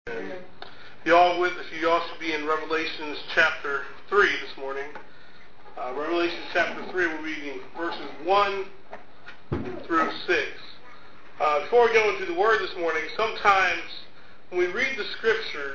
And y'all should be in Revelations chapter 3 this morning. Revelations chapter 3, we're reading verses 1 through 6. Before we go into the Word this morning, sometimes when we read the Scriptures,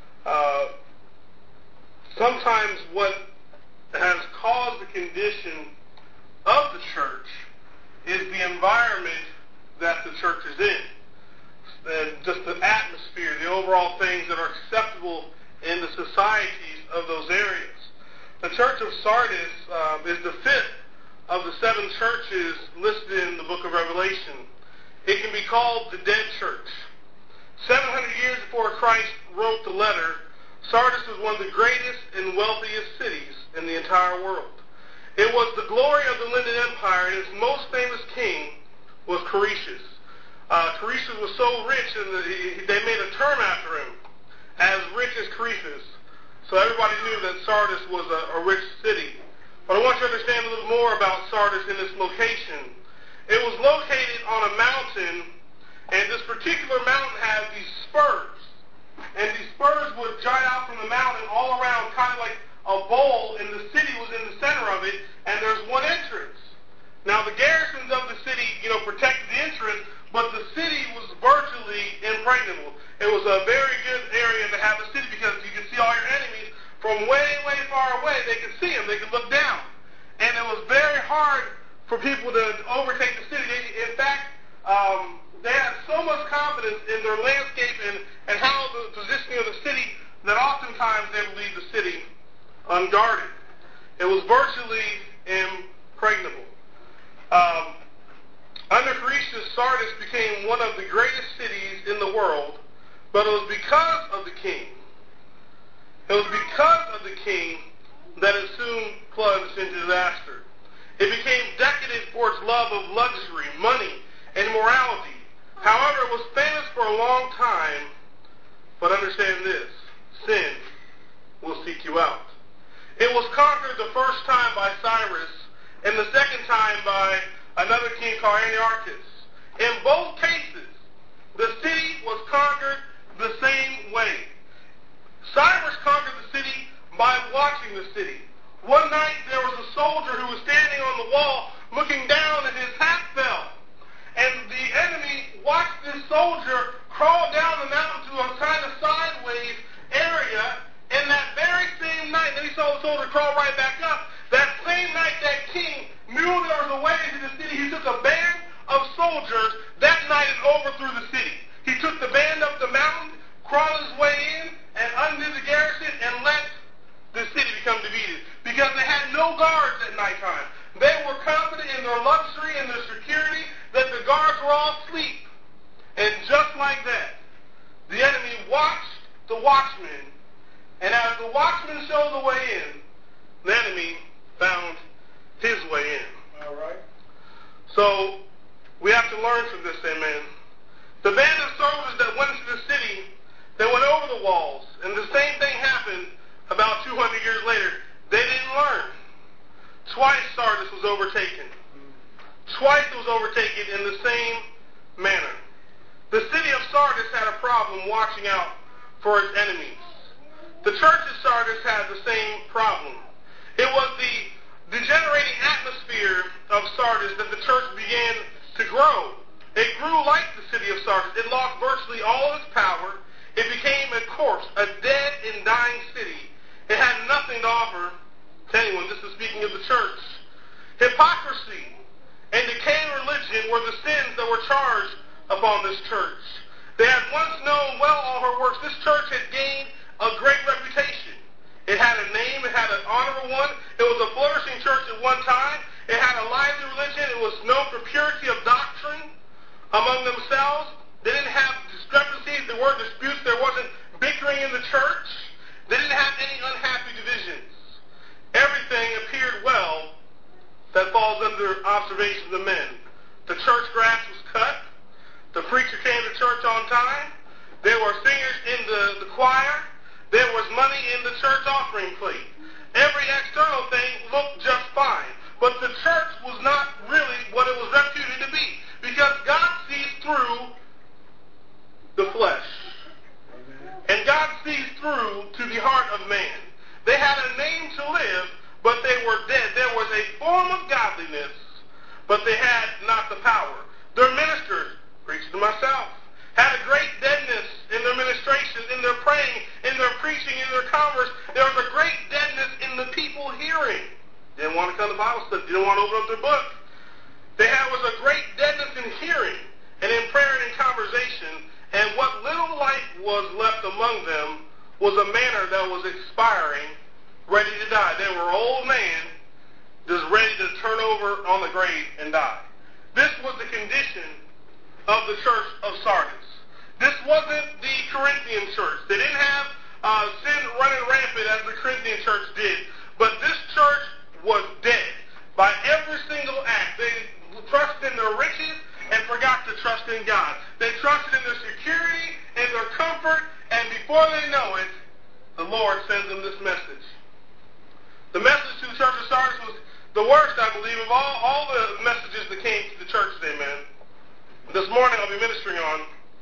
sometimes what has caused the condition of the church is the environment that the church is in. And just the atmosphere, the overall things that are acceptable in the societies of those areas. The church of Sardis is the fifth of the seven churches listed in the book of Revelation. It can be called the dead church. 700 years before Christ wrote the letter, Sardis was one of the greatest and wealthiest cities in the entire world. It was the glory of the Lydian Empire, and its most famous king was Croesus. Croesus was so rich, and they made a term after him, as rich as Croesus. So everybody knew that Sardis was a rich city. But I want you to understand a little more about Sardis in its location. It was located on a mountain, and this particular mountain had these spurs. And these spurs would jut out from the mountain all around, kind of like a bowl, and the city was in the center of it, and there's one entrance. Now, the garrisons of the city, protected the entrance, but the city was virtually impregnable. It was a very good area to have a city because you could see all your enemies from way, way far away. They could see them. They could look down. And it was very hard for people to overtake the city. In fact, they had so much confidence in their landscape and how the positioning of the city that oftentimes they would leave the city unguarded. It was virtually impregnable. Under Croesus, Sardis became one of the greatest cities in the world, but it was because of the king. It was because of the king that it soon plunged into disaster. It became decadent for its love of luxury, money, and morality. However, it was famous for a long time, but understand this, sin will seek you out. It was conquered the first time by Cyrus, and the second time by another king called Antiochus. In both cases, the city was conquered the same way. Cyrus conquered the city by watching the city. One night there was a soldier who was standing on the wall looking down and his hat fell. And the enemy watched this soldier crawl down the mountain to a kind of sideways area. And that very same night, then he saw the soldier crawl right back up. That same night that king knew there was a way into the city. He took a band of soldiers that night and overthrew the city. He took the band up the mountain, crawled his way in, and undid the garrison and let the city become defeated. Because they had no guards at nighttime. They were confident in their luxury and their security that the guards were all asleep. And just like that, the enemy watched the watchmen, and as the watchmen showed the way in, the enemy found his way in. All right. So we have to learn from this, amen. The band of soldiers that went into the city, they went over the walls, and the same thing happened about 200 years later. They didn't learn. Twice Sardis was overtaken. Twice it was overtaken in the same manner. The city of Sardis had a problem watching out for its enemies. The church of Sardis had the same problem. It was the degenerating atmosphere of Sardis that the church began to grow. It grew like the city of Sardis. It lost virtually all of its power. It became a corpse, a dead and dying city. It had nothing to offer to anyone. This is speaking of the church. Hypocrisy and decaying religion were the sins that were charged upon this church. They had once known well all her works. This church had gained a great reputation. It had a name. It had an honorable one. It was a flourishing church at one time. It had a lively religion. It was known for purity of doctrine among themselves. They didn't have discrepancies. There weren't disputes. There wasn't bickering in the church. They didn't have any unhappy divisions. Everything appeared well that falls under observation of the men. The church grass was cut. The preacher came to church on time. There were singers in the choir. There was money in the church offering plate. Every external thing looked just fine. But the church was not really what it was reputed to be. Because God sees through the flesh. sees through to the heart of man. They had a name to live, but they were dead. There was a form of godliness, but they had not the power. Their ministers, preaching to myself, had a great deadness in their ministration, in their praying, in their preaching, in their converse. There was a great deadness in the people hearing. They didn't want to come to Bible study. They didn't want to open up their book. Was a great deadness in hearing and in prayer and in conversation, and what little life was left among them was a manner that was expiring, ready to die. They were old man, just ready to turn over on the grave and die. This was the condition of the church of Sardis. This wasn't the Corinthian church. They didn't have sin running rampant as the Corinthian church did, but this church was dead by every single act. They trusted in their riches and forgot to trust in God. They trusted in their security and their comfort, and before they know it, the Lord sends them this message. The message to the church of Sardis was the worst, I believe, of all the messages that came to the church today, man. This morning I'll be ministering on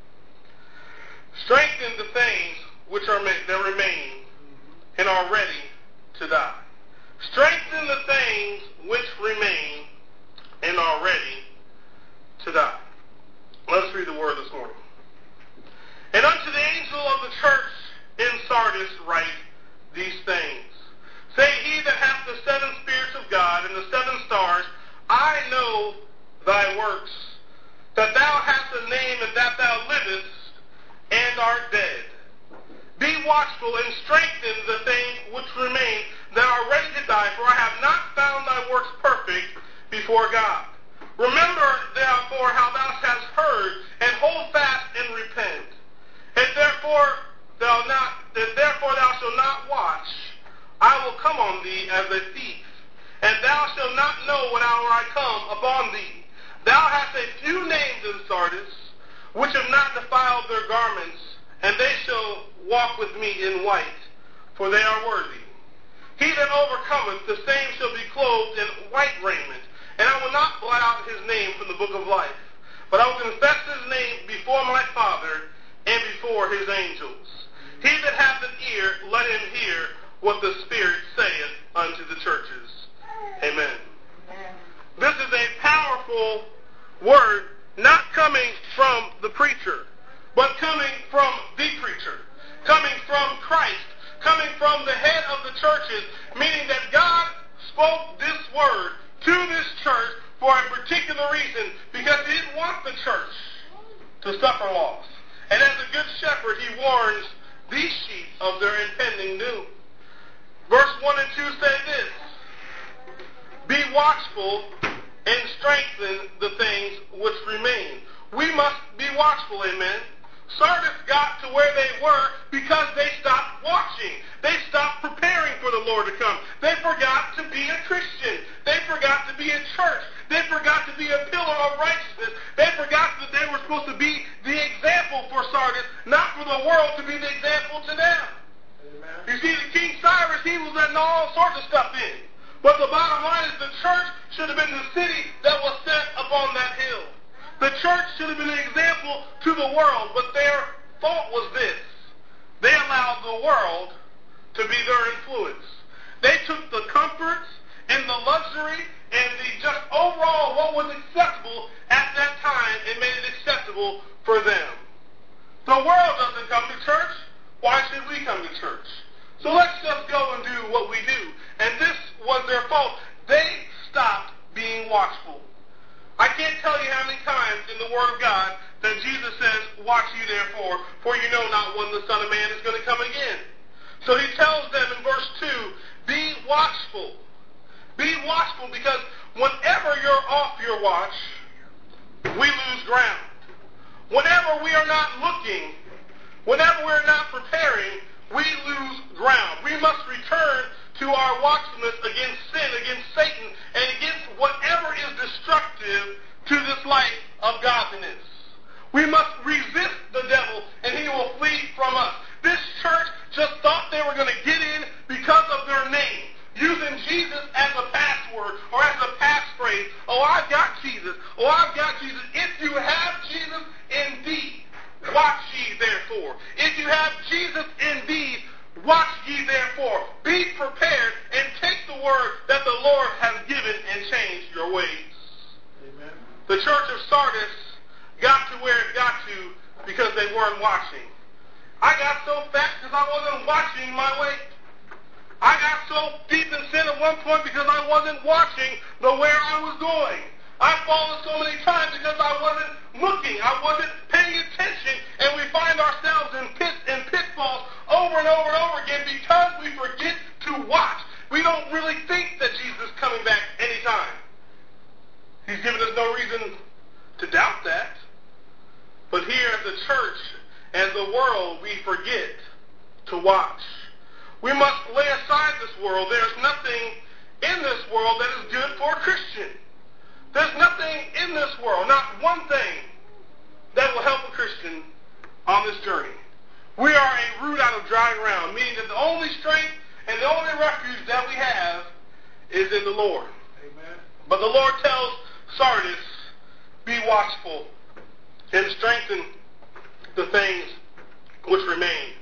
strengthen the things which are that remain and are ready to die. Strengthen the things which remain and are ready to die. Let us read the word this morning. And unto the angel of the church in Sardis write these things. Say he that hath the 7 spirits of God and the 7 stars, I know thy works, that thou hast a name and that thou livest and art dead. Be watchful and strengthen the things which remain that are ready to die, for I have not found thy works perfect before God. Remember, therefore, how thou hast heard, and hold fast and repent. And therefore thou shalt not watch. I will come on thee as a thief, and thou shalt not know what hour I come upon thee. Thou hast a few names in Sardis, which have not defiled their garments, and they shall walk with me in white, for they are worthy. He that overcometh, the same shall be clothed in white raiment, and I will not blot out his name from the book of life, but I will confess his name before my Father and before his angels. He that hath an ear, let him hear what the Spirit saith unto the churches. Amen. This is a powerful word, not coming from the preacher, but coming from the preacher, coming from Christ, coming from the head of the churches, meaning that God spoke this word to this church for a particular reason, because he didn't want the church to suffer loss. And as a good shepherd, he warns these sheep of their impending doom. Verse 1 and 2 say this: Be watchful and strengthen the things which remain. We must be watchful, amen. Sardis got to where they were because they stopped watching. They stopped preparing for the Lord to come. They forgot to be a Christian. They forgot to be a church. They forgot to be a pillar of righteousness. They forgot that they were supposed to be the example for Sardis, not for the world to be the example to them. Amen. You see, the King Cyrus, he was letting all sorts of stuff in. But the bottom line is the church should have been the city that was set upon that hill. The church should have been an example to the world, but their fault was this: they allowed the world to be their influence. They took the comforts and the luxury and the just overall what was acceptable at that time and made it acceptable for them. The world doesn't come to church. Why should we come to church? So let's just go and do what we do. And this was their fault. They stopped being watchful. I can't tell you how many times in the Word of God that Jesus says, watch ye therefore, for you know not when the Son of Man is going to come again. So he tells them in verse 2, be watchful. Be watchful, because whenever you're off your watch, we lose ground. Whenever we are not looking, whenever we're not preparing, we lose ground. We must return to our watchfulness against sin, against Satan, and against whatever is destructive to this life of godliness. We must resist the devil, and he will flee from us. This church just thought they were going to get in because of their name, using Jesus as a password or as a passphrase. Oh, I've got Jesus. Oh, I've got Jesus. If you have Jesus in thee, watch ye therefore. If you have Jesus in thee, because I wasn't watching my weight. I got so deep in sin at one point because I wasn't watching where I was going. I've fallen so many times because I wasn't looking. I wasn't paying attention. And we find ourselves in pits and pitfalls over and over and over again because we forget to watch. We don't really think that Jesus is coming back anytime. He's given us no reason to doubt that. But here as a church, as a world, we forget to watch. We must lay aside this world. There's nothing in this world that is good for a Christian. There's nothing in this world, not one thing, that will help a Christian on this journey. We are a root out of dry ground, meaning that the only strength and the only refuge that we have is in the Lord. Amen. But the Lord tells Sardis, be watchful and strengthen the things which remain.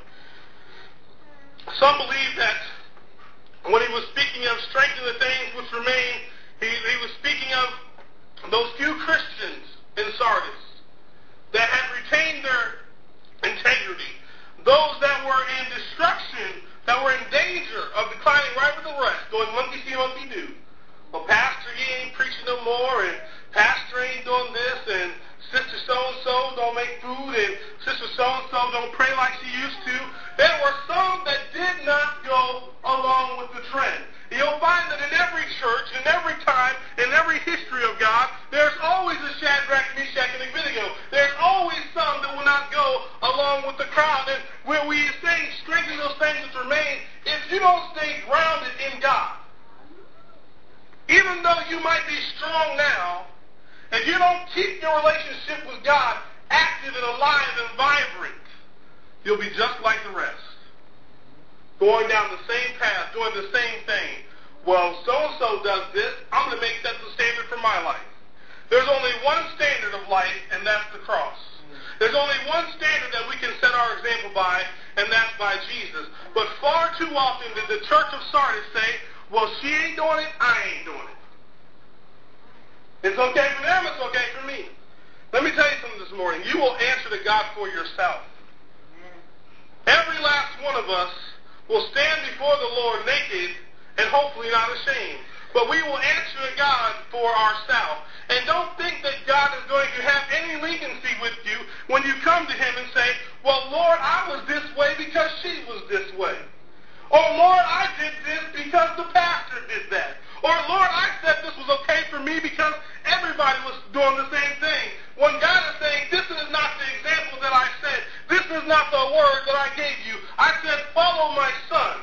Some believe that when he was speaking of strengthening the things which remain, he was speaking of those few Christians in Sardis that had retained their integrity, those that were in destruction, that were in danger of declining right with the rest, going monkey see, monkey do. Well, Pastor, he ain't preaching no more, and Pastor ain't doing this, and Sister so-and-so don't make food, and Sister so-and-so don't pray like she used to. There were some that did not go along with the trend. You'll find that in every church, in every time, in every history of God, there's always a Shadrach, Meshach, and Abednego. There's always some that will not go along with the crowd. And where we say strengthen those things that remain, if you don't stay grounded in God, even though you might be strong now, if you don't keep your relationship with God active and alive and vibrant, you'll be just like the rest. Going down the same path, doing the same thing. Well, so-and-so does this, I'm going to make that the standard for my life. There's only one standard of life, and that's the cross. There's only one standard that we can set our example by, and that's by Jesus. But far too often did the church of Sardis say, well, she ain't doing it, I ain't doing it. It's okay for them, it's okay for me. Let me tell you something this morning. You will answer to God for yourself. Every last one of us will stand before the Lord naked and hopefully not ashamed. But we will answer to God for ourselves. And don't think that God is going to have any leniency with you when you come to him and say, well, Lord, I was this way because she was this way. Or, Lord, I did this because the pastor did that. Or, Lord, I said this was okay for me because everybody was doing the same thing. When God is saying, this is not the example that I said. This is not the word that I gave you. I said, follow my son.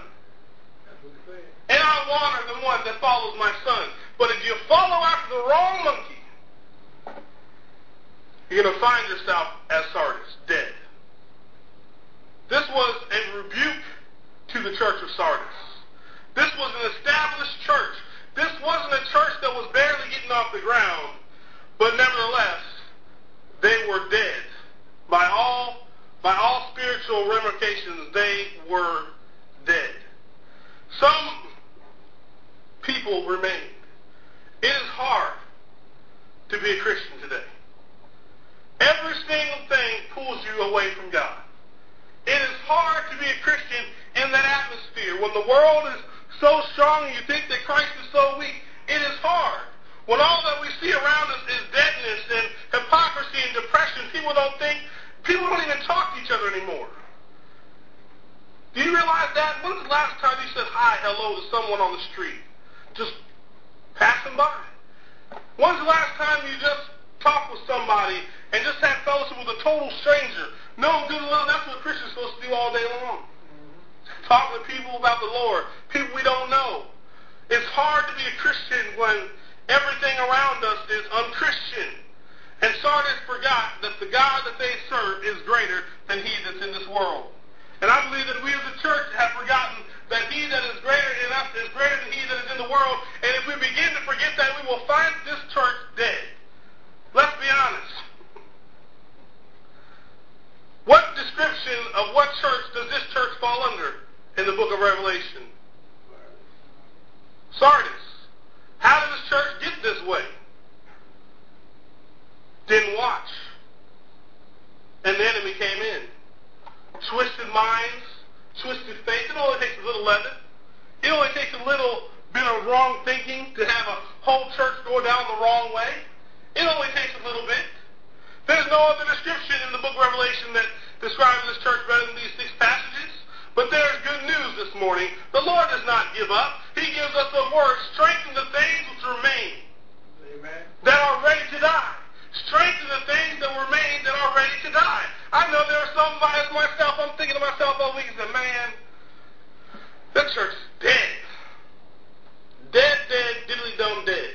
And I will honor the one that follows my son. But if you follow after the wrong monkey, you're going to find yourself as Sardis, dead. This was a rebuke to the church of Sardis. This was an established church. This wasn't a church that was barely getting off the ground, but nevertheless, they were dead. By all spiritual ramifications, they were dead. Some people remained. It is hard to be a Christian today. Every single thing pulls you away from God. It is hard to be a Christian in that atmosphere. When the world is so strong and you think that Christ is so weak, it is hard. When all that we see around us is deadness and hypocrisy and depression, people don't even talk to each other anymore. Do you realize that? When's the last time you said hi, hello to someone on the street? Just passing by. When's the last time you just talked with somebody and just had fellowship with a total stranger? No good and well, that's what Christians are supposed to do all day long. Talk to people about the Lord, people we don't know. It's hard to be a Christian when everything around us is unchristian. And Sardis forgot that the God that they serve is greater than he that's in this world. And I believe that we as a church have forgotten that he that is greater in us is greater than he that is in the world. And if we begin to forget that, we will find this church dead. Let's be honest. What description of what church does this church fall under in the book of Revelation? Sardis. How did this church get this way? Didn't watch. And the enemy came in. Twisted minds, twisted faith. It only takes a little leaven. It only takes a little bit of wrong thinking to have a whole church go down the wrong way. It only takes a little bit. There's no other description in the book of Revelation that describes this church better than these 6 passages. But there's good news this morning. The Lord does not give up. He gives us a word, strengthen the things which remain. Amen. That are ready to die. Strengthen the things that remain that are ready to die. I know there are some as myself, I'm thinking to myself all week and said, man, that church is dead. Dead, diddly-dum dead.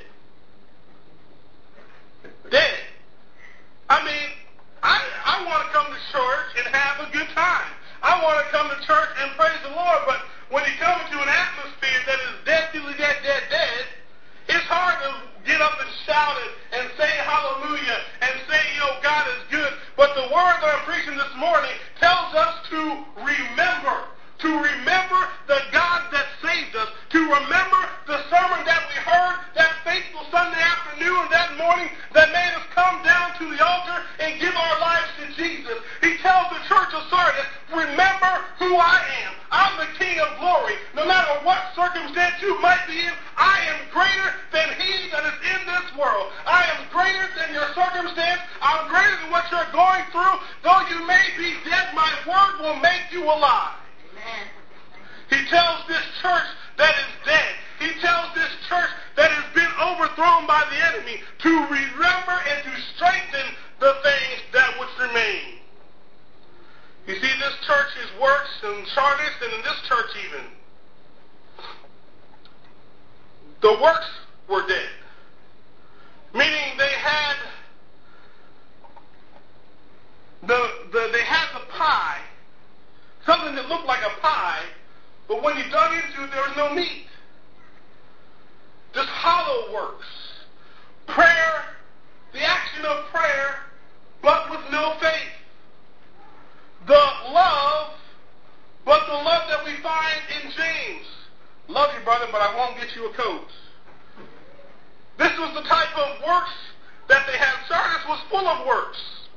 Dead. I mean, I want to come to church and have a good time. I want to come to church and praise the Lord, but when you come into an atmosphere that is dead, dead, it's hard to get up and shout it and say hallelujah and say, God is good. But the word that I'm preaching this morning tells us to remember the God that saved us, to remember the sermon that we heard that faithful Sunday afternoon, that morning, that made us come down to the altar and give our lives to Jesus. He tells the church of Sardis, remember who I am. I'm the King of glory. No matter what circumstance you might be in, I am greater than he that is in this world. I am greater than your circumstance. I'm greater than what you're going through. Though you may be dead, my word will make you alive. Amen. He tells this church that is dead. He tells this church that has been overthrown by the enemy to remember and to strengthen the things that which remain. You see, this church's works in Sardis and in this church even, the works were dead. Meaning they had the pie, something that looked like a pie, but when you dug into it, there was no meat. Just hollow works. Prayer, the action of prayer, but with no faith. The love, but the love that we find in James. Love you, brother, but I won't get you a coat. This was the type of works that they had. Sardis was full of works.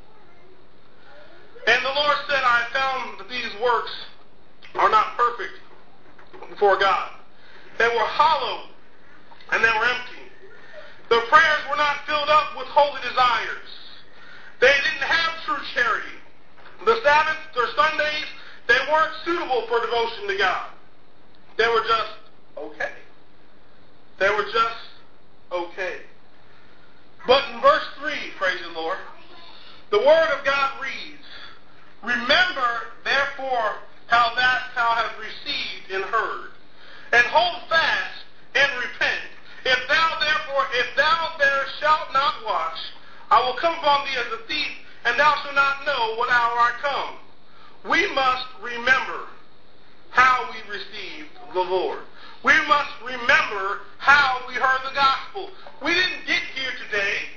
And the Lord said, I found that these works are not perfect before God. They were hollow and they were empty. Their prayers were not filled up with holy desires. They didn't have true charity. The Sabbath, their Sundays, they weren't suitable for devotion to God. They were just okay. They were just okay. But in verse 3, praise the Lord, the Word of God reads, remember, therefore, how thou hast received and heard, and hold fast and repent. If thou there shalt not watch, I will come upon thee as a thief, and thou shalt not know what hour I come. We must remember how we received the Lord. We must remember how we heard the gospel. We didn't get here today.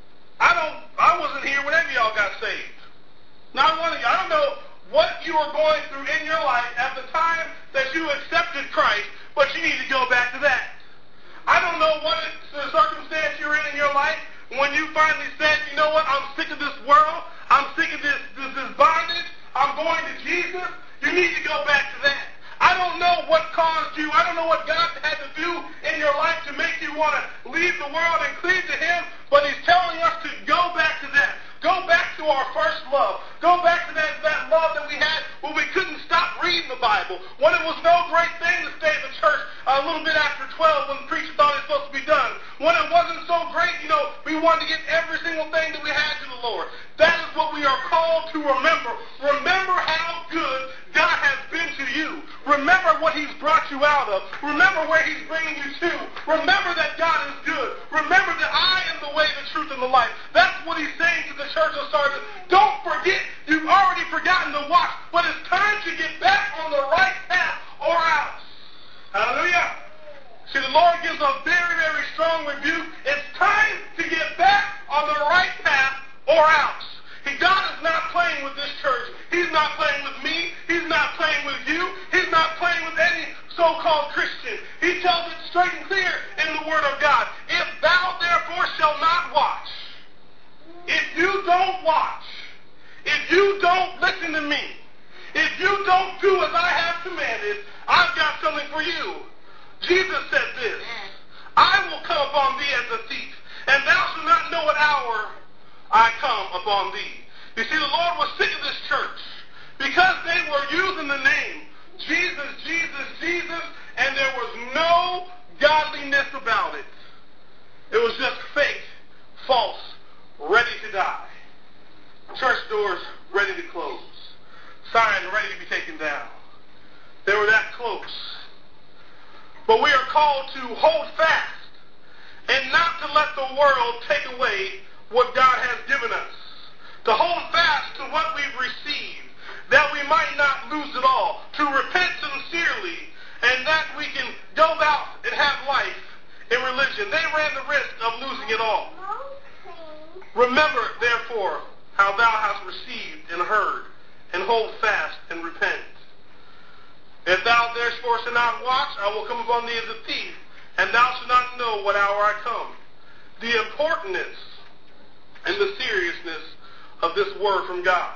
I wasn't here when any of y'all got saved. Not one of you. I don't know what you were going through in your life at the time that you accepted Christ, but you need to go back to that. I don't know what the circumstance you're in your life when you finally said, you know what, I'm sick of this world. I'm sick of this bondage. I'm going to Jesus. You need to go back to that. I don't know what caused you. I don't know what God had to do in your life to make you want to leave the world and cleave to him, but he's telling us to go back to that. Go back to our first love. Go back to that love that we had when we couldn't stop reading the Bible, when it was no great thing to stay in the church a little bit after 12 when the preacher thought it was supposed to be done. When it wasn't so great, we wanted to get every single thing that we had to the Lord. That is what we are called to remember. Remember how good God has been to you. Remember what he's brought you out of. Remember where he's bringing you to. Remember that God is good. Remember that I am the way, the truth, and the life. That's what he's saying to the church of Sardis. Don't forget, you've already forgotten to watch, but it's time to get back on the right path or else. Hallelujah. See, the Lord gives a very, very strong rebuke. It's time to get back on the right path or else. God is not playing with this church. He's not playing with me. He's not playing with you. He's not playing with any so-called Christian. He tells it straight and clear in the Word of God. If thou therefore shalt not watch, if you don't watch, if you don't listen to me, if you don't do as I have commanded, I've got something for you. Jesus said this, I will come upon thee as a thief, and thou shalt not know what hour I come upon thee. You see, the Lord was sick of this church because they were using the name Jesus, Jesus, Jesus, and there was no godliness about it. It was just fake, false, ready to die. Church doors ready to close. Signs ready to be taken down. They were that close. But we are called to hold fast and not to let the world take away what God has given us. To hold fast to what we've received, that we might not lose it all. To repent sincerely, and that we can go out and have life in religion. They ran the risk of losing it all. Remember, therefore, how thou hast received and heard, and hold fast and repent. If thou therefore shalt not watch, I will come upon thee as a thief, and thou shalt not know what hour I come. The importance and the seriousness of this word from God.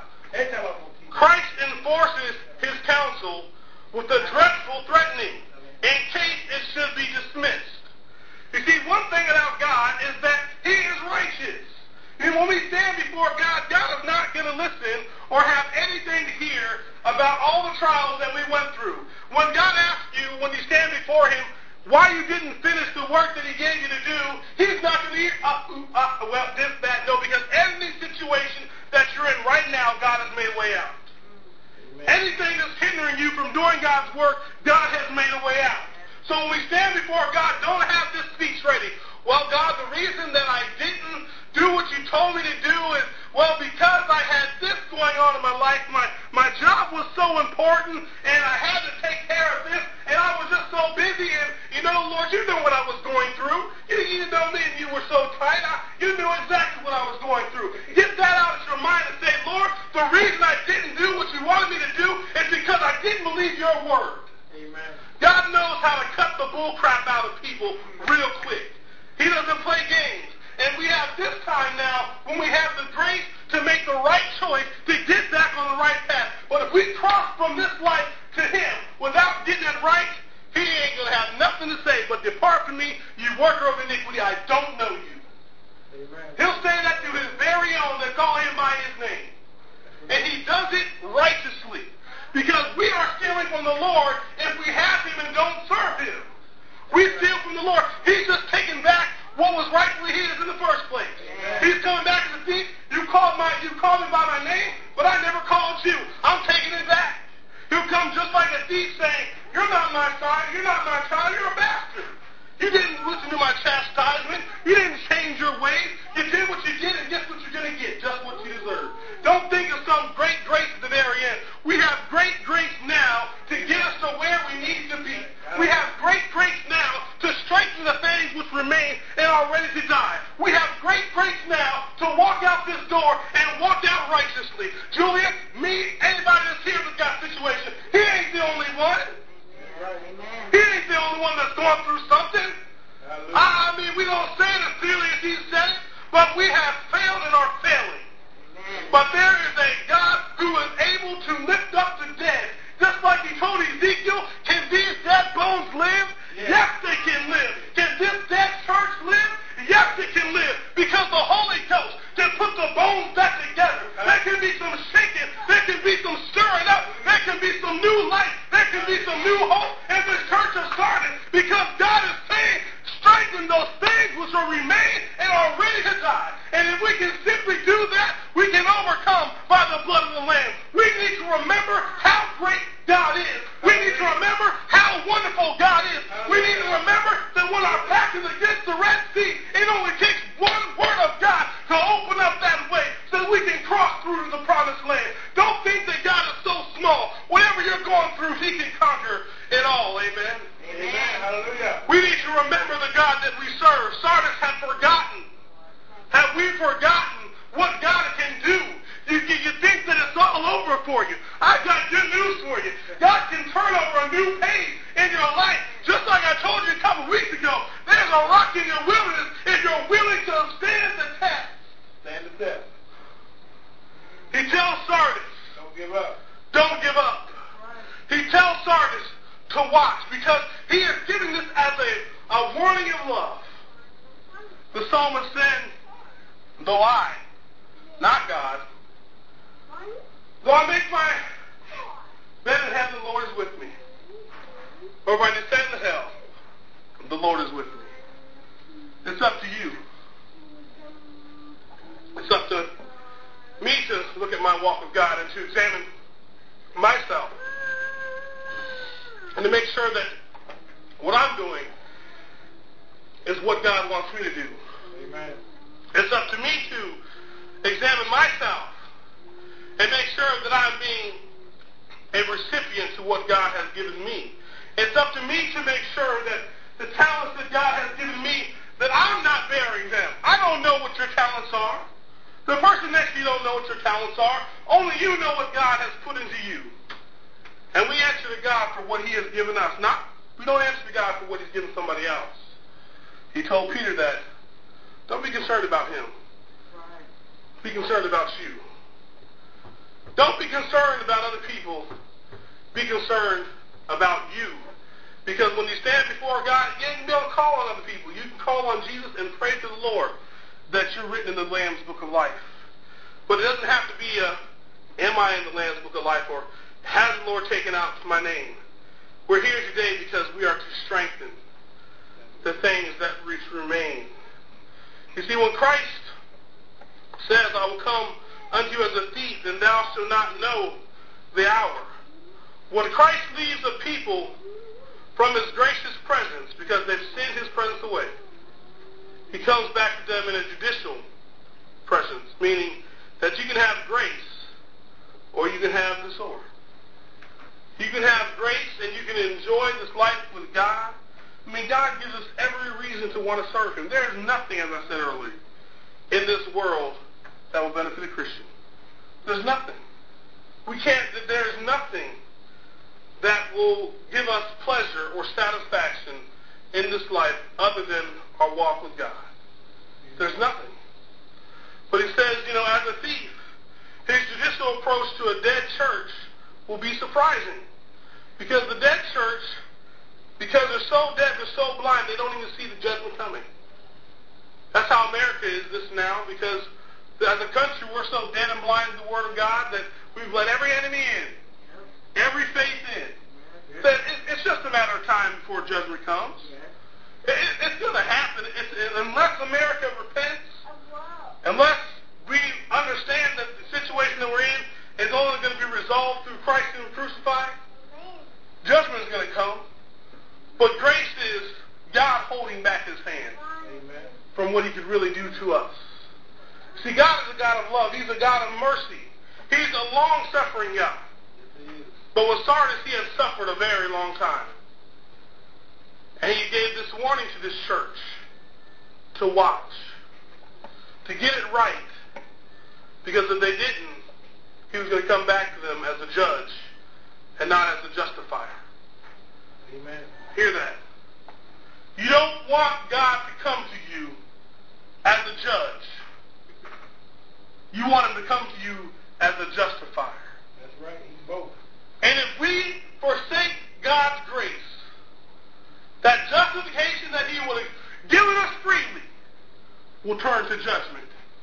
Christ enforces his counsel with a dreadful threatening in case it should be dismissed. You see, one thing about God is that he is righteous. And when we stand before God, God is not going to listen or have anything to hear about all the trials that we went through. When God asks you, when you stand before him, why you didn't finish the work that he gave you to do, he's not going to hear, well, this, that, no, because any situation that you're in right now, God has made a way out. Amen. Anything that's hindering you from doing God's work, God has made a way out. So when we stand before God, don't have this speech ready. Well, God, the reason that I didn't do what you told me to do is, well, because I had this going on in my life, my job was so important, and I had to take care of this, and I was just so busy, and, you know, Lord, you know what I was going through. You know me, and you were so tight. You knew exactly what I was going through. Get that out of your mind and say, Lord, the reason I didn't do what you wanted me to do is because I didn't believe your word. Amen. God knows how to cut the bull crap out of people real quick. He doesn't play games. And we have this time now when we have the grace to make the right choice to get back on the right path. But if we cross from this life to him without getting it right, he ain't going to have nothing to say but depart from me, you worker of iniquity, I don't know you. Amen. He'll say that to his very own that call him by his name. And he does it righteously. Because we are stealing from the Lord if we have him and don't serve him. We steal from the Lord. He's just taking back what was rightfully his in the first place. Amen. He's coming back as a thief. You called me by my name, but I never called you. I'm taking it back. He'll come just like a thief saying, you're not my son, you're not my child, you're a bastard. You didn't listen to my chastisement. You didn't change your ways. You did what you did, and guess what you're going to get? Just what you deserve. Don't think of some great grace at the very end. We have great grace now to get us to where we need to be. We have great grace now to strengthen the things which remain and are ready to die. We have great grace now to walk out this door and walk out righteously. Julia, me, anybody that's here that's got a situation, he ain't the only one. Amen. He ain't the only one that's going through something. I mean, we don't say it as clearly as he said it, but we have failed and are failing. Amen. But there is a God who is able to lift up the dead. Just like he told Ezekiel, can these dead bones live? Yes, they can live. Can this dead church live? Yes, it can live. Because the Holy Ghost can put the bones back together. There can be some shaking. There can be some stirring up. There can be some new life. There can be some new hope. And this church has started because God is saying, strengthen those things which will remain and are ready to die. And if we can simply do that, we can overcome by the blood of the Lamb. We need to remember how great God is. We need to remember how wonderful God is. We need to remember that when our back is against the Red Sea, it only takes one word of God to open up that way so that we can cross through to the promised land. Don't think that God is so small. Whatever you're going through, he can conquer it all. Amen. Amen. Hallelujah. We need to remember the God that we serve. Sardis had forgotten. Have we forgotten what God can do? You think that it's all over for you. I've got good news for you. God can turn over a new page in your life. Just like I told you a couple weeks ago, there's a rock in your wilderness if you're willing to stand the test. Stand the test. He tells Sardis, don't give up. Don't give up. He tells Sardis to watch because he is giving this as a warning of love. The psalmist said, though I, not God, though I make my bed in heaven, the Lord is with me. Or if I descend to hell, the Lord is with me. It's up to you. It's up to me to look at my walk with God and to examine myself and to make sure that what I'm doing is what God wants me to do. Amen. It's up to me to examine myself and make sure that I'm being a recipient to what God has given me. It's up to me to make sure that the talents that God has given me, that I'm not bearing them. I don't know what your talents are. The person next to you don't know what your talents are. Only you know what God has put into you. And we answer to God for what he has given us. We don't answer to God for what he's given somebody else. He told Peter that, don't be concerned about him. Be concerned about you. Don't be concerned about other people. Be concerned about you. Because when you stand before God, you ain't going to be able to call on other people. You can call on Jesus and pray to the Lord that you're written in the Lamb's Book of Life. But it doesn't have to be am I in the Lamb's Book of Life, or has the Lord taken out my name? We're here today because we are to strengthen the things that remain. You see, when Christ says, I will come unto you as a thief, and thou shalt not know the hour. When Christ leaves a people from his gracious presence because they've sent his presence away, he comes back to them in a judicial presence, meaning that you can have grace or you can have the sword. You can have grace and you can enjoy this life with God. I mean, God gives us every reason to want to serve him. There is nothing, as I said earlier, in this world that will benefit a Christian. There's nothing. There's nothing that will give us pleasure or satisfaction in this life other than our walk with God. There's nothing. But he says, as a thief, his judicial approach to a dead church will be surprising. Because the dead church, because they're so dead, they're so blind, they don't even see the judgment coming. That's how America is this now, because as a country, we're so dead and blind to the Word of God that we've let every enemy in, every faith in. That it's just a matter of time before judgment comes. It's going to happen. Unless America repents, unless we understand that the situation that we're in is only going to be resolved through Christ and crucified, judgment is going to come. But grace is God holding back his hand from what he could really do to us. See, God is a God of love. He's a God of mercy. He's a long-suffering God. But with Sardis, he has suffered a very long time. And he gave this warning to this church to watch, to get it right. Because if they didn't, he was going to come back to them as a judge and not as a justifier. Amen. Hear that. You don't want God to come to you as a judge. You want him to come to you as a justifier. That's right. He's both. And if we forsake God's grace, that justification that he would have given us freely will turn to judgment.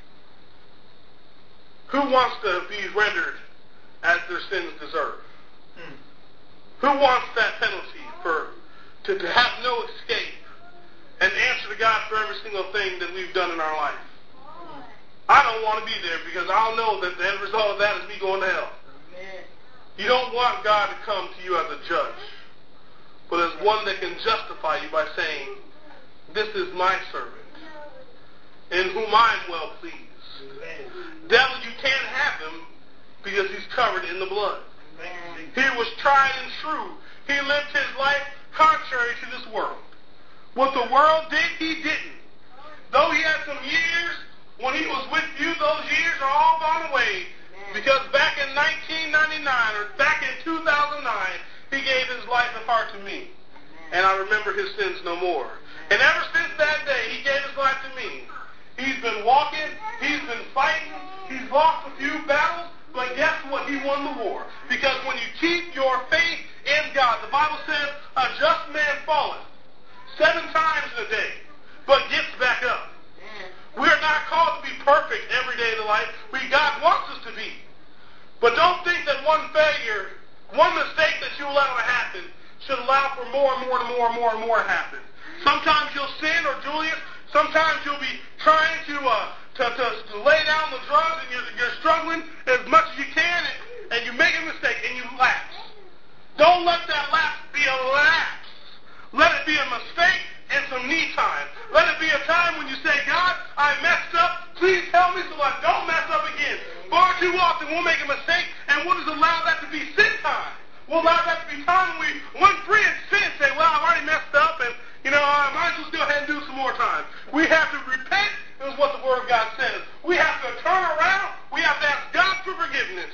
Who wants to be rendered as their sins deserve? Who wants that penalty to have no escape and answer to God for every single thing that we've done in our life? I don't want to be there because I'll know that the end result of that is me going to hell. You don't want God to come to you as a judge, but as one that can justify you by saying, this is my servant, in whom I am well pleased. Devil, you can't have him because he's covered in the blood. He was tried and true. He lived his life contrary to this world. What the world did, he didn't. Though he had some years when he was with you, those years are all gone away. Because back in 1999 or back in 2009, he gave his life and heart to me. And I remember his sins no more. And ever since that day, he gave his life to me. He's been walking. He's been fighting. He's lost a few battles. But guess what? He won the war. Because when you keep your faith against God. The Bible says a just man falleth 7 times in a day, but gets back up. We are not called to be perfect every day of the life. God wants us to be. But don't think that one failure, one mistake that you allow to happen should allow for more and more and more and more and more to happen. Sometimes you'll sin, or Julius, sometimes you'll be trying to lay down the drugs, and you're struggling as much as you can, and you make a mistake and you lapse. Don't let that lapse be a lapse. Let it be a mistake and some me time. Let it be a time when you say, God, I messed up. Please help me so I don't mess up again. Far too often we'll make a mistake and we'll just allow that to be sin time. We'll allow that to be time when we run free in sin and say, well, I've already messed up, and I might as well go ahead and do some more time. We have to repent, is what the Word of God says. We have to turn around. We have to ask God for forgiveness.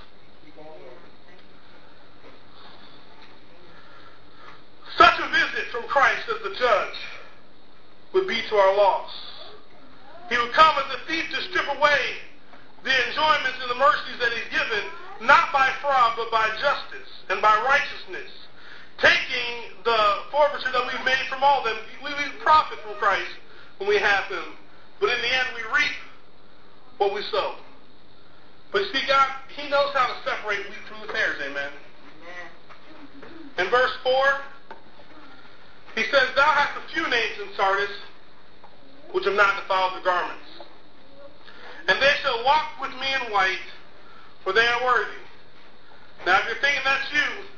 Such a visit from Christ as the judge would be to our loss. He would come as a thief to strip away the enjoyments and the mercies that he's given, not by fraud, but by justice and by righteousness, taking the forfeiture that we've made from all them. We profit from Christ when we have him, but in the end we reap what we sow. But you see, God, he knows how to separate wheat from the tares, amen. In verse 4, he says, thou hast a few names in Sardis, which have not defiled their garments. And they shall walk with me in white, for they are worthy. Now, if you're thinking that's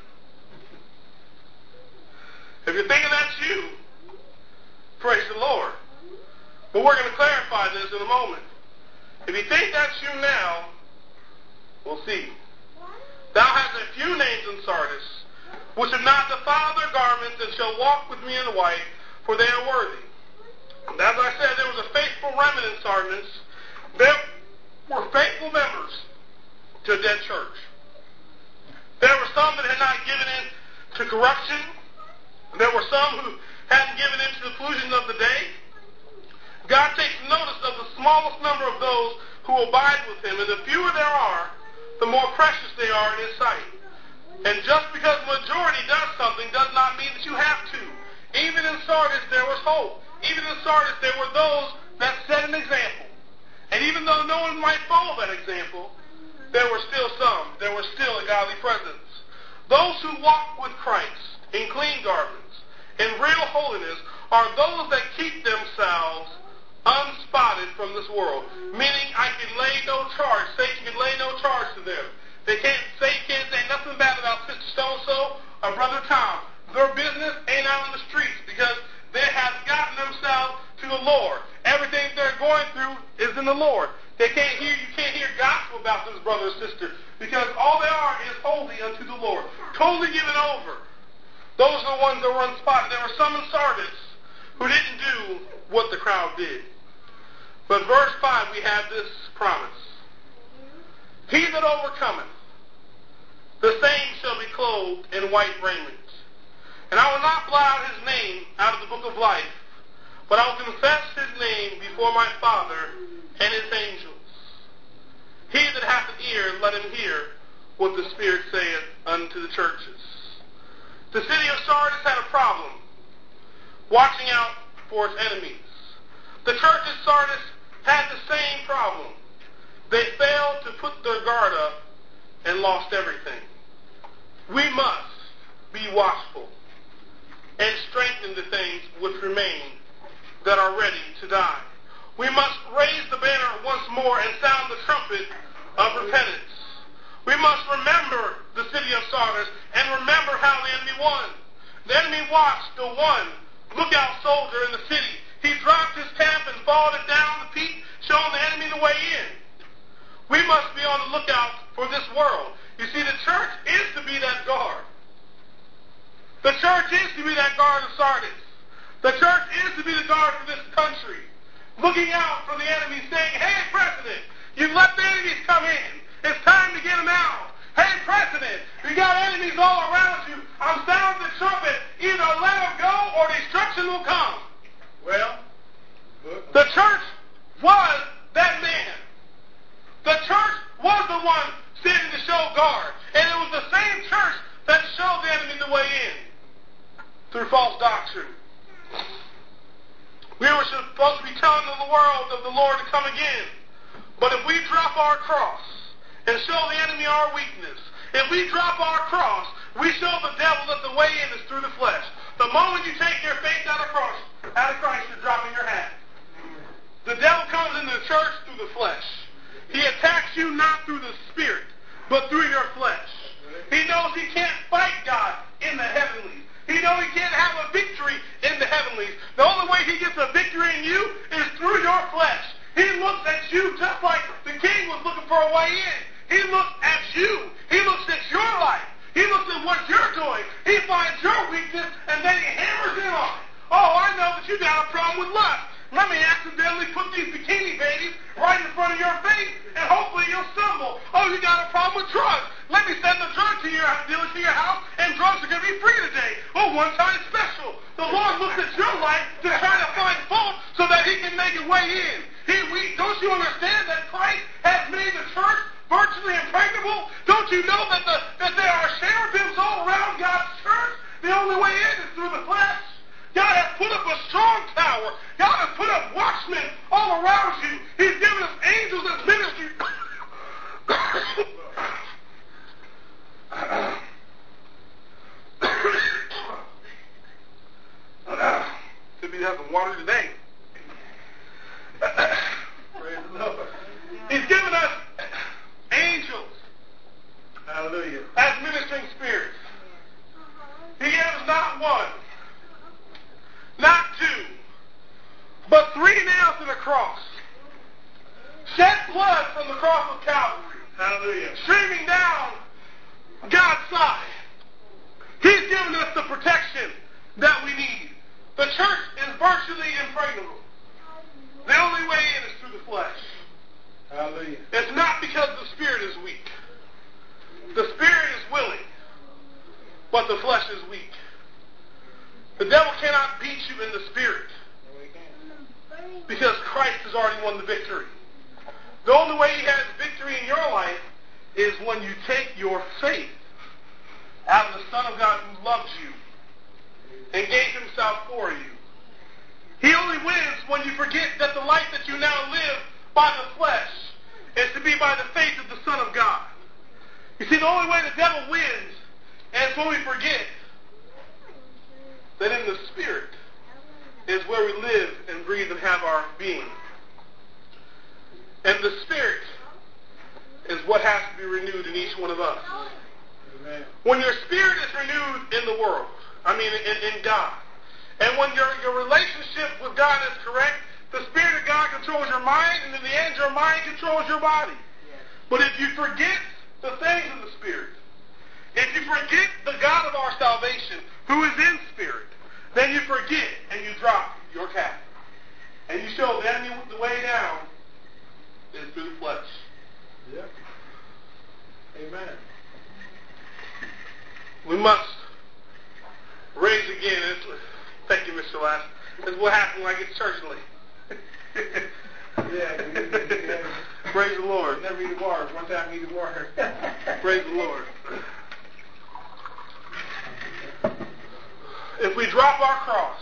you, praise the Lord. But we're going to clarify this in a moment. If you think that's you now, we'll see. Thou hast a few names in Sardis, which have not defiled their garments, and shall walk with me in white, for they are worthy. And as I said, there was a faithful remnant in Sardis. There were faithful members to a dead church. There were some that had not given in to corruption. There were some who hadn't given in to the pollution of the day. God takes notice of the smallest number of those who abide with him, and the fewer there are, the more precious they are in his sight. And just because the majority does something does not mean that you have to. Even in Sardis, there was hope. Even in Sardis, there were those that set an example. And even though no one might follow that example, there were still some. There was still a godly presence. Those who walk with Christ in clean garments, in real holiness, are those that keep themselves unspotted from this world. Meaning, I can lay no charge. Satan can lay no charge to them. Satan can't say nothing bad about Sister So-and-so or Brother Tom. Their business ain't out in the streets because they have gotten themselves to the Lord. Everything they're going through is in the Lord. You can't hear gospel about this brother or sister because all they are is holy unto the Lord. Totally given over. Those are the ones that were unspotted. There were some in Sardis who didn't do what the crowd did. But verse 5, we have this promise. He that overcometh, the same shall be clothed in white raiment. And I will not blot out his name out of the book of life, but I will confess his name before my Father and his angels. He that hath an ear, let him hear what the Spirit saith unto the churches. The city of Sardis had a problem, watching out for its enemies. The church at Sardis had the same problem. They failed to put their guard up and lost everything. We must be watchful and strengthen the things which remain that are ready to die. We must raise the banner once more and sound the trumpet of repentance. We must remember the city of Sardis and remember how the enemy won. The enemy watched the one lookout soldier in the city. He dropped his camp and followed it down the peak, showing the enemy the way in. We must be on the lookout for this world. You see, the church is to be that guard. The church is to be that guard of Sardis. The church is to be the guard for this country. Looking out for the enemy, saying, hey, President, you let the enemies come in. It's time to get them out. Hey, President, you got enemies all around you. I'm sounding the trumpet. Either let them go or destruction will come. Well, the church was that man. The church was the one standing to show guard. And it was the same church that showed the enemy false doctrine. We were supposed to be telling the world of the Lord to come again. But if we drop our cross and show the enemy our weakness, if we drop our cross, we show the devil that the way in is through the flesh. The moment you take your faith out of Christ, you're dropping your hat. The devil comes into the church through the flesh. He attacks you not through the spirit, but through your flesh. He knows he can't fight God in the heavenlies. He knows he can't have a victory in the heavenlies. The only way he gets a victory in you is through your flesh. He looks at you just like the king was looking for a way in. He looks at you. He looks at your life. He looks at what you're doing. He finds your weakness, and then he hammers in on it. Oh, I know that you got a problem with lust. Let me accidentally put these bikini babies right in front of your face, and hopefully you'll stumble. Oh, you got a problem with drugs. Let me send the drug dealer to your house, and drugs are going to be free today. Oh, one-time special. The Lord looks at your life to try to find fault so that he can make a way in. Don't you understand that Christ has made the church virtually impregnable? Don't you know that there are cherubims all around God's church? The only way in is through the flesh. God has put up a strong tower. God has put up watchmen all around you. He's given us angels as ministry. Could be having water today. Praise the Lord. He's given us angels. Hallelujah. As ministering spirits. He gave us not one, not two, but 3 nails to the cross. Shed blood from the cross of Calvary. Hallelujah. Streaming down God's side. He's given us the protection that we need. The church is virtually impregnable. The only way in is through the flesh. Hallelujah. It's not because the spirit is weak. The spirit is willing, but the flesh is weak. The devil cannot beat you in the spirit because Christ has already won the victory. The only way he has victory in your life is when you take your faith out of the Son of God who loves you and gave himself for you. He only wins when you forget that the life that you now live by the flesh is to be by the faith of the Son of God. You see, the only way the devil wins is when we forget that in the Spirit is where we live and breathe and have our being. And the Spirit is what has to be renewed in each one of us. Amen. When your spirit is renewed in the world, in God, and when your relationship with God is correct, the Spirit of God controls your mind, and in the end, your mind controls your body. Yes. But if you forget the things of the Spirit, if you forget the God of our salvation, who is in spirit, then you forget and you drop your cap. And you show the enemy the way down is through the flesh. Yep. Amen. We must raise again. Thank you, Mr. Last. This is what happens when I get churchly. Yeah. Praise the Lord. Never eat water. One time eat water. Praise the Lord. If we drop our cross,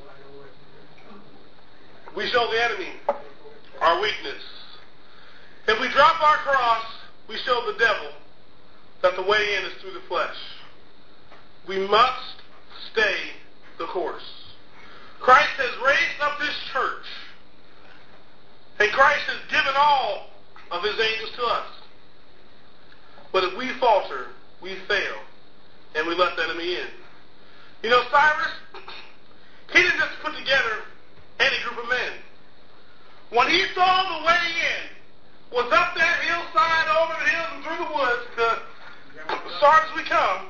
we show the enemy our weakness. If we drop our cross, we show the devil that the way in is through the flesh. We must stay the course. Christ has raised up this church, and Christ has given all of his angels to us. But if we falter, we fail, and we let the enemy in. You know, Cyrus, he didn't just put together any group of men. When he saw the way in was up that hillside, over the hills, and through the woods, as far as we come,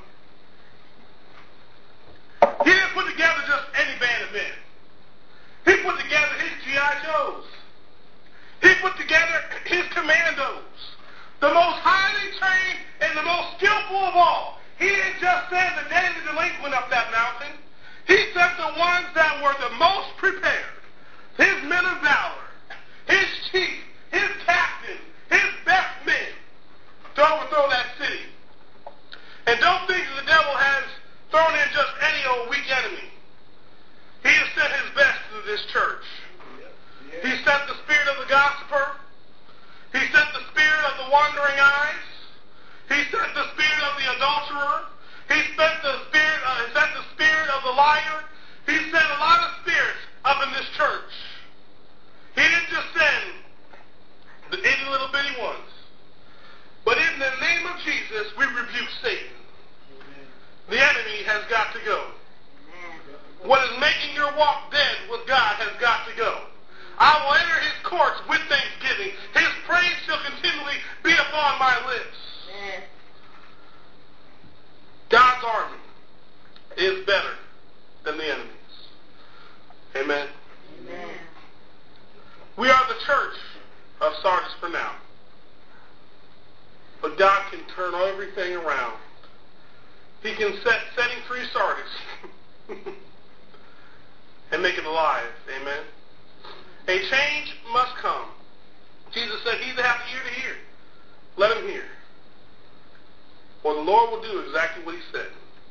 he didn't put together just any band of men. He put together his G.I. Joes. He put together his commandos, the most highly trained and the most skillful of all. He didn't just send the daily delinquent up that mountain. He sent the ones that were the most prepared, his men of valor, his chief, his captain, his best men to overthrow that city. And don't think that the devil has thrown in just any old weak enemy. a liar. He sent a lot of spirits up in this church. He didn't just send the itty little bitty ones. But in the name of Jesus, we rebuke Satan. The enemy has got to go. What is making your walk dead with God has got to go. I will enter his courts with thanksgiving. His praise shall continually be upon my lips. God's army is better than the enemy's. Amen. Amen. We are the church of Sardis for now. But God can turn everything around. He can setting free Sardis and make it alive. Amen. A change must come. Jesus said, he that hath an ear to hear, let him hear. Or the Lord will do exactly what he said.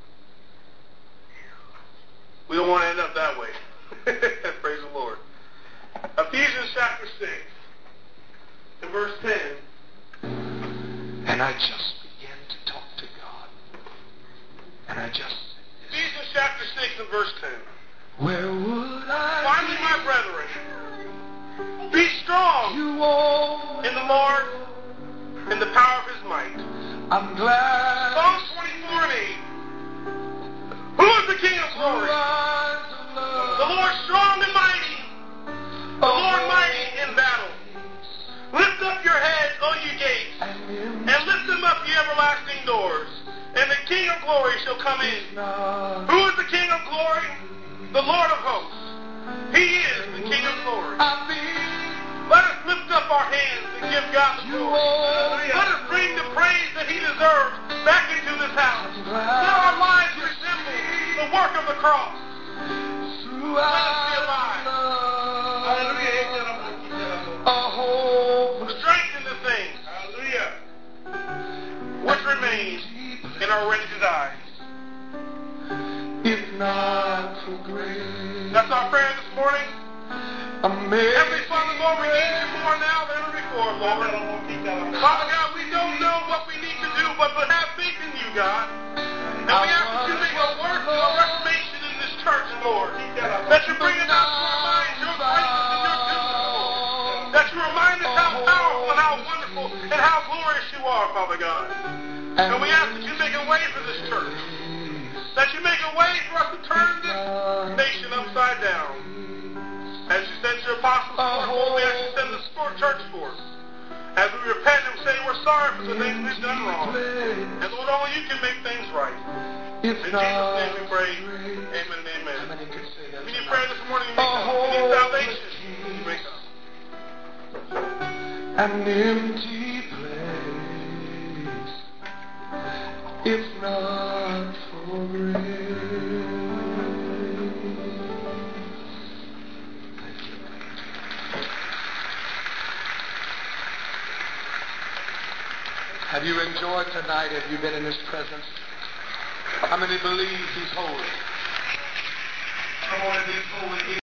We don't want to end up that way. Praise the Lord. Ephesians chapter 6 and verse 10. And I just began to talk to God. And I just... Ephesians chapter 6 and verse 10. Where would I Finally, my brethren, be strong in the Lord and the power of his might. I'm glad. Psalms 24 and 8. Who is the King of glory? The Lord strong and mighty. The Lord mighty in battle. Lift up your heads, O ye gates, and lift them up, ye everlasting doors, and the King of glory shall come in. Who is the King of glory? The Lord of hosts. He is the King of glory. Let us lift up our hands and give God the glory. Let us bring the praise that he deserves back into this house. Let our lives resemble the work of the cross. Let us be alive. Hallelujah. Strengthen the things. Hallelujah. Which remain and are ready to die. If not for grace. That's our prayer this morning. Heavenly Father, Lord, we need you more now than ever before, Lord. Father God, we don't know what we need to do, but have faith in you, God. And we ask that you make a work of restoration in this church, Lord. That you bring about to our minds your greatness and your goodness, Lord. That you remind us how powerful and how wonderful and how glorious you are, Father God. And we ask that you make a way for this church. That you make a way for us to turn this nation upside down. As you send your apostles forth, Lord, we ask you to send the church forth. As we repent and say we're sorry for the things we've done wrong. And Lord, only you can make things right. In Jesus' name we pray. Amen and amen. We need prayer this morning. You may come. We need salvation. You may come. An empty place, if not for grace. Have you enjoyed tonight? Have you been in his presence? How many believe he's holy? Come on, if he's holy.